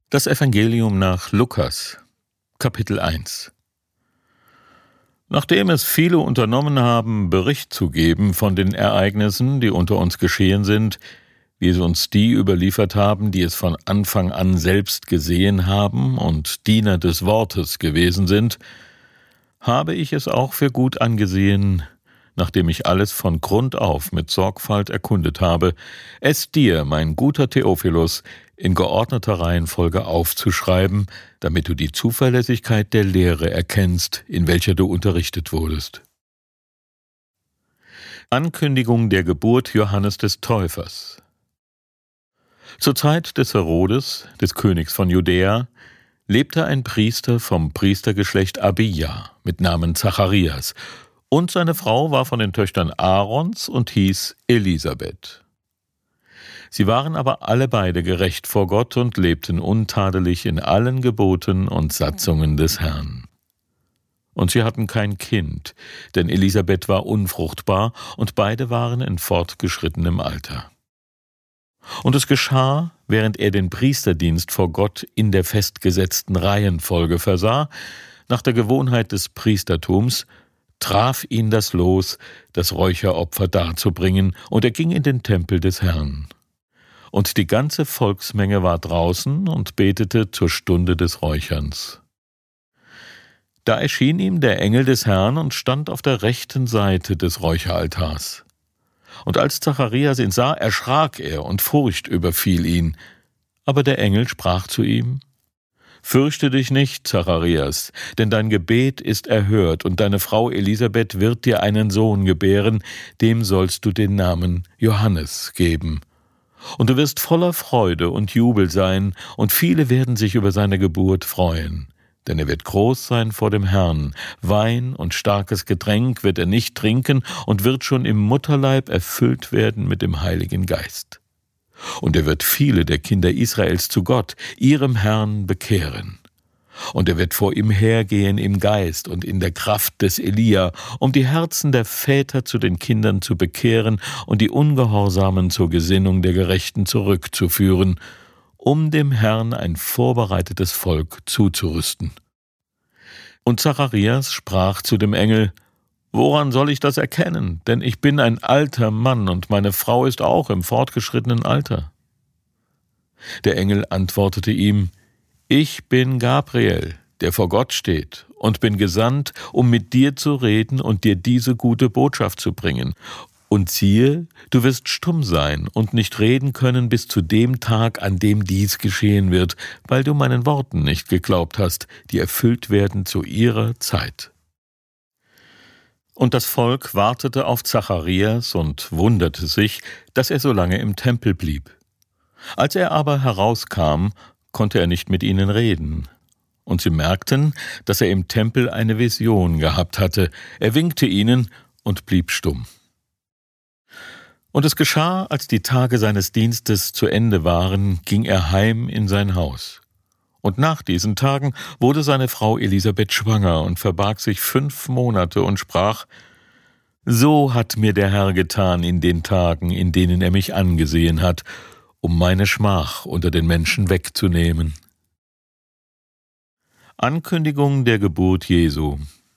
Das Evangelium nach Lukas, Kapitel 1. Nachdem es viele unternommen haben, Bericht zu geben von den Ereignissen, die unter uns geschehen sind, wie es uns die überliefert haben, die es von Anfang an selbst gesehen haben und Diener des Wortes gewesen sind, habe ich es auch für gut angesehen, nachdem ich alles von Grund auf mit Sorgfalt erkundet habe, es dir, mein guter Theophilus, in geordneter Reihenfolge aufzuschreiben, damit du die Zuverlässigkeit der Lehre erkennst, in welcher du unterrichtet wurdest. Ankündigung der Geburt Johannes des Täufers. Zur Zeit des Herodes, des Königs von Judäa, lebte ein Priester vom Priestergeschlecht Abija mit Namen Zacharias, und seine Frau war von den Töchtern Aarons und hieß Elisabeth. Sie waren aber alle beide gerecht vor Gott und lebten untadelig in allen Geboten und Satzungen des Herrn. Und sie hatten kein Kind, denn Elisabeth war unfruchtbar und beide waren in fortgeschrittenem Alter. Und es geschah, während er den Priesterdienst vor Gott in der festgesetzten Reihenfolge versah, nach der Gewohnheit des Priestertums, traf ihn das Los, das Räucheropfer darzubringen, und er ging in den Tempel des Herrn. Und die ganze Volksmenge war draußen und betete zur Stunde des Räucherns. Da erschien ihm der Engel des Herrn und stand auf der rechten Seite des Räucheraltars. Und als Zacharias ihn sah, erschrak er und Furcht überfiel ihn. Aber der Engel sprach zu ihm: Fürchte dich nicht, Zacharias, denn dein Gebet ist erhört, und deine Frau Elisabeth wird dir einen Sohn gebären, dem sollst du den Namen Johannes geben. Und du wirst voller Freude und Jubel sein, und viele werden sich über seine Geburt freuen. Denn er wird groß sein vor dem Herrn. Wein und starkes Getränk wird er nicht trinken und wird schon im Mutterleib erfüllt werden mit dem Heiligen Geist. Und er wird viele der Kinder Israels zu Gott, ihrem Herrn, bekehren. Und er wird vor ihm hergehen im Geist und in der Kraft des Elia, um die Herzen der Väter zu den Kindern zu bekehren und die Ungehorsamen zur Gesinnung der Gerechten zurückzuführen, um dem Herrn ein vorbereitetes Volk zuzurüsten. Und Zacharias sprach zu dem Engel: Woran soll ich das erkennen? Denn ich bin ein alter Mann und meine Frau ist auch im fortgeschrittenen Alter. Der Engel antwortete ihm: Ich bin Gabriel, der vor Gott steht, und bin gesandt, um mit dir zu reden und dir diese gute Botschaft zu bringen. Und siehe, du wirst stumm sein und nicht reden können bis zu dem Tag, an dem dies geschehen wird, weil du meinen Worten nicht geglaubt hast, die erfüllt werden zu ihrer Zeit. Und das Volk wartete auf Zacharias und wunderte sich, dass er so lange im Tempel blieb. Als er aber herauskam, konnte er nicht mit ihnen reden. Und sie merkten, dass er im Tempel eine Vision gehabt hatte. Er winkte ihnen und blieb stumm. Und es geschah, als die Tage seines Dienstes zu Ende waren, ging er heim in sein Haus. Und nach diesen Tagen wurde seine Frau Elisabeth schwanger und verbarg sich 5 Monate und sprach: So hat mir der Herr getan in den Tagen, in denen er mich angesehen hat, um meine Schmach unter den Menschen wegzunehmen. Ankündigung der Geburt Jesu.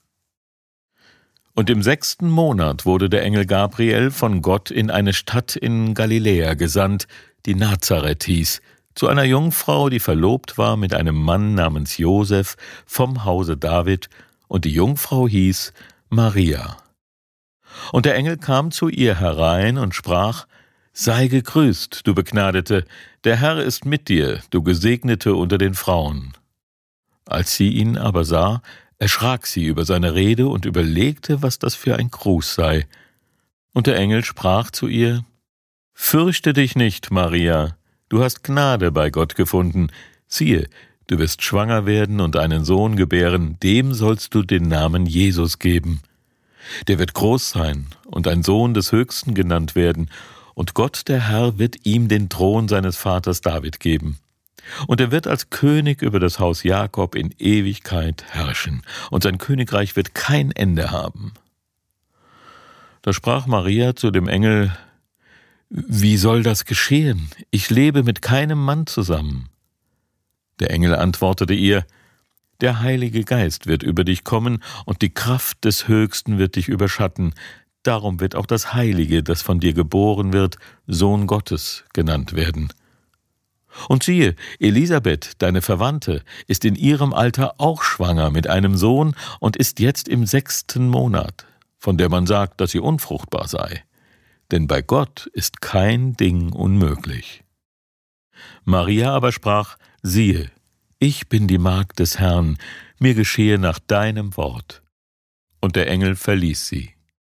Und im 6. Monat wurde der Engel Gabriel von Gott in eine Stadt in Galiläa gesandt, die Nazareth hieß, zu einer Jungfrau, die verlobt war mit einem Mann namens Josef vom Hause David, und die Jungfrau hieß Maria. Und der Engel kam zu ihr herein und sprach: Sei gegrüßt, du Begnadete, der Herr ist mit dir, du Gesegnete unter den Frauen. Als sie ihn aber sah, erschrak sie über seine Rede und überlegte, was das für ein Gruß sei. Und der Engel sprach zu ihr: Fürchte dich nicht, Maria, du hast Gnade bei Gott gefunden. Siehe, du wirst schwanger werden und einen Sohn gebären, dem sollst du den Namen Jesus geben. Der wird groß sein und ein Sohn des Höchsten genannt werden, und Gott, der Herr, wird ihm den Thron seines Vaters David geben. Und er wird als König über das Haus Jakob in Ewigkeit herrschen, und sein Königreich wird kein Ende haben. Da sprach Maria zu dem Engel: Wie soll das geschehen? Ich lebe mit keinem Mann zusammen. Der Engel antwortete ihr: Der Heilige Geist wird über dich kommen, und die Kraft des Höchsten wird dich überschatten. Darum wird auch das Heilige, das von dir geboren wird, Sohn Gottes genannt werden. Und siehe, Elisabeth, deine Verwandte, ist in ihrem Alter auch schwanger mit einem Sohn und ist jetzt im 6. Monat, von der man sagt, dass sie unfruchtbar sei. Denn bei Gott ist kein Ding unmöglich. Maria aber sprach: Siehe, ich bin die Magd des Herrn, mir geschehe nach deinem Wort. Und der Engel verließ sie.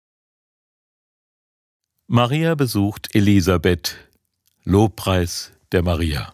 Maria besucht Elisabeth. Lobpreis der Maria.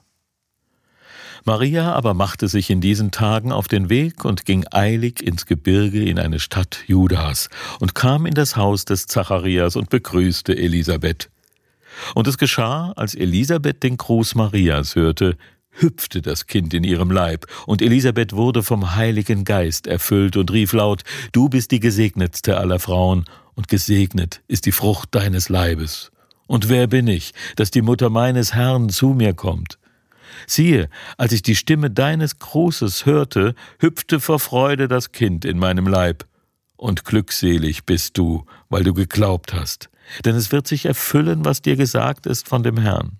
Maria aber machte sich in diesen Tagen auf den Weg und ging eilig ins Gebirge in eine Stadt Judas und kam in das Haus des Zacharias und begrüßte Elisabeth. Und es geschah, als Elisabeth den Gruß Marias hörte, hüpfte das Kind in ihrem Leib, und Elisabeth wurde vom Heiligen Geist erfüllt und rief laut: Du bist die Gesegnetste aller Frauen, und gesegnet ist die Frucht deines Leibes. Und wer bin ich, dass die Mutter meines Herrn zu mir kommt? Siehe, als ich die Stimme deines Grußes hörte, hüpfte vor Freude das Kind in meinem Leib. Und glückselig bist du, weil du geglaubt hast, denn es wird sich erfüllen, was dir gesagt ist von dem Herrn.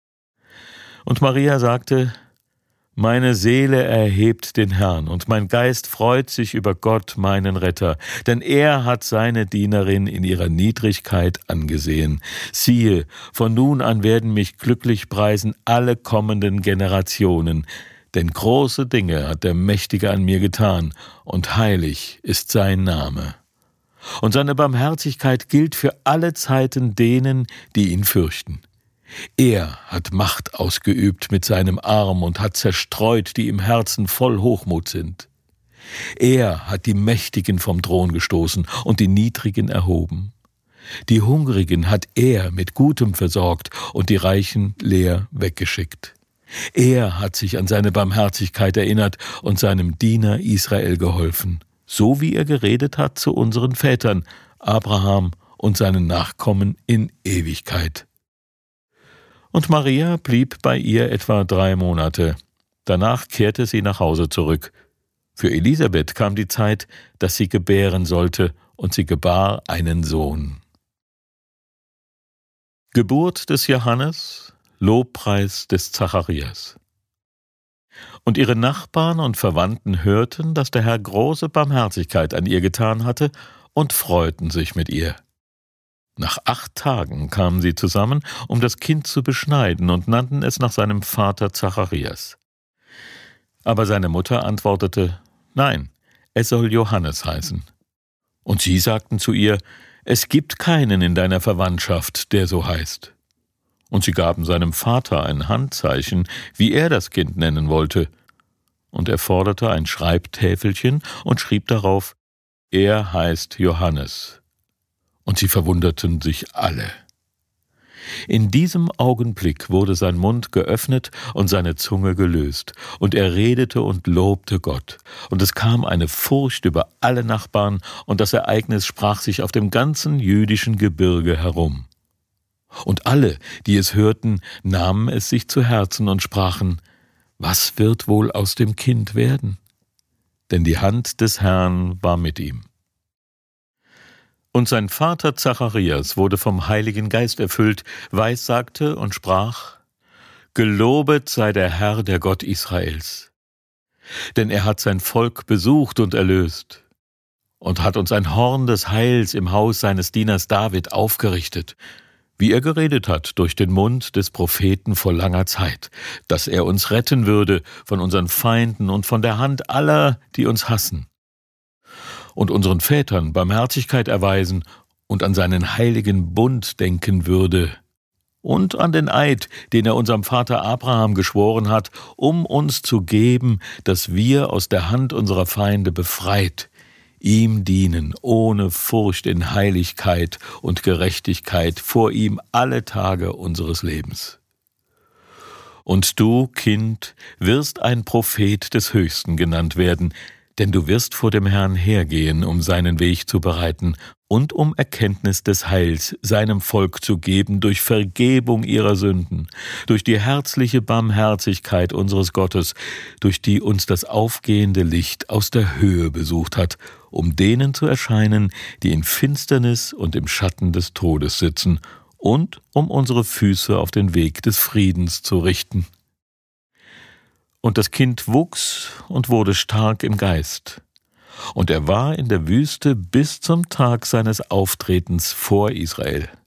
Und Maria sagte: Meine Seele erhebt den Herrn, und mein Geist freut sich über Gott, meinen Retter, denn er hat seine Dienerin in ihrer Niedrigkeit angesehen. Siehe, von nun an werden mich glücklich preisen alle kommenden Generationen, denn große Dinge hat der Mächtige an mir getan, und heilig ist sein Name. Und seine Barmherzigkeit gilt für alle Zeiten denen, die ihn fürchten. Er hat Macht ausgeübt mit seinem Arm und hat zerstreut, die im Herzen voll Hochmut sind. Er hat die Mächtigen vom Thron gestoßen und die Niedrigen erhoben. Die Hungrigen hat er mit Gutem versorgt und die Reichen leer weggeschickt. Er hat sich an seine Barmherzigkeit erinnert und seinem Diener Israel geholfen, so wie er geredet hat zu unseren Vätern, Abraham und seinen Nachkommen in Ewigkeit. Und Maria blieb bei ihr etwa 3 Monate. Danach kehrte sie nach Hause zurück. Für Elisabeth kam die Zeit, dass sie gebären sollte, und sie gebar einen Sohn. Geburt des Johannes, Lobpreis des Zacharias. Und ihre Nachbarn und Verwandten hörten, dass der Herr große Barmherzigkeit an ihr getan hatte, und freuten sich mit ihr. Nach 8 Tagen kamen sie zusammen, um das Kind zu beschneiden, und nannten es nach seinem Vater Zacharias. Aber seine Mutter antwortete: Nein, es soll Johannes heißen. Und sie sagten zu ihr: Es gibt keinen in deiner Verwandtschaft, der so heißt. Und sie gaben seinem Vater ein Handzeichen, wie er das Kind nennen wollte. Und er forderte ein Schreibtäfelchen und schrieb darauf: Er heißt Johannes. Und sie verwunderten sich alle. In diesem Augenblick wurde sein Mund geöffnet und seine Zunge gelöst, und er redete und lobte Gott. Und es kam eine Furcht über alle Nachbarn, und das Ereignis sprach sich auf dem ganzen jüdischen Gebirge herum. Und alle, die es hörten, nahmen es sich zu Herzen und sprachen: Was wird wohl aus dem Kind werden? Denn die Hand des Herrn war mit ihm. Und sein Vater Zacharias wurde vom Heiligen Geist erfüllt, weissagte und sprach: Gelobet sei der Herr, der Gott Israels. Denn er hat sein Volk besucht und erlöst und hat uns ein Horn des Heils im Haus seines Dieners David aufgerichtet, wie er geredet hat durch den Mund des Propheten vor langer Zeit, dass er uns retten würde von unseren Feinden und von der Hand aller, die uns hassen, und unseren Vätern Barmherzigkeit erweisen und an seinen heiligen Bund denken würde und an den Eid, den er unserem Vater Abraham geschworen hat, um uns zu geben, dass wir aus der Hand unserer Feinde befreit ihm dienen, ohne Furcht in Heiligkeit und Gerechtigkeit vor ihm alle Tage unseres Lebens. Und du, Kind, wirst ein Prophet des Höchsten genannt werden, Denn du wirst vor dem Herrn hergehen, um seinen Weg zu bereiten und um Erkenntnis des Heils seinem Volk zu geben durch Vergebung ihrer Sünden, durch die herzliche Barmherzigkeit unseres Gottes, durch die uns das aufgehende Licht aus der Höhe besucht hat, um denen zu erscheinen, die in Finsternis und im Schatten des Todes sitzen, und um unsere Füße auf den Weg des Friedens zu richten. Und das Kind wuchs und wurde stark im Geist. Und er war in der Wüste bis zum Tag seines Auftretens vor Israel.